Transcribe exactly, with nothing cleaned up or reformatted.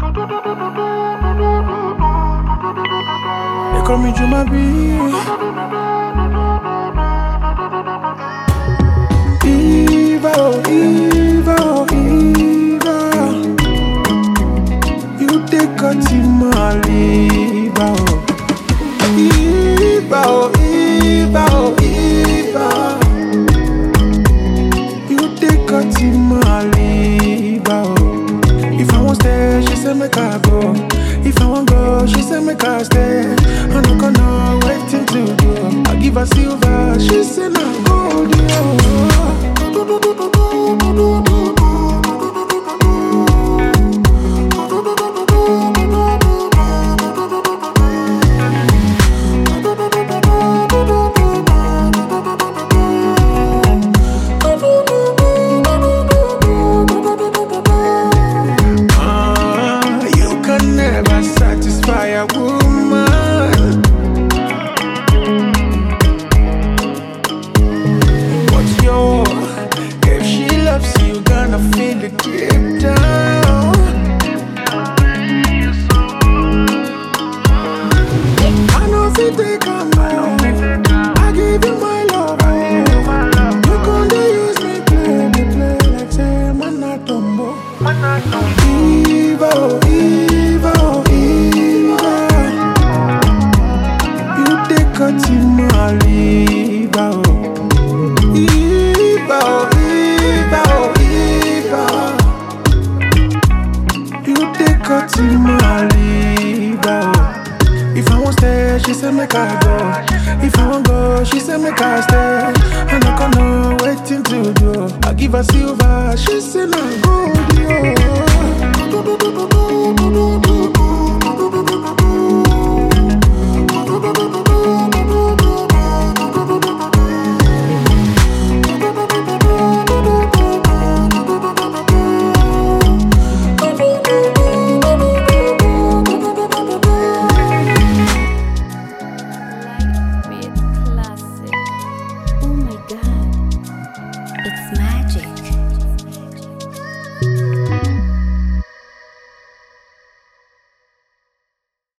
They call me Juma B. Eva, oh Eva, oh Eva. You take cut in my liver. Eva, oh Eva, oh Eva. You take cut in my liver. If I want stay, she say make I go. If I want go, she say make I stay. I no gonna waiting to do. I give her silver, she say nah gold. Satisfy a woman. What's your? If she loves you, gonna feel it deep down. I know if you take a man, I give you my love. You gonna use me, play me, play like say man not tumbo. Eva, oh Eva, oh Eva. You take cut in my liver. Eva, oh Eva, oh Eva. You take cut in my liver. If I want stay, she say make I go. If I want go, she say make I stay. I no gonna waiting to do. I give her silver, she say nah gold, yo. It's mad.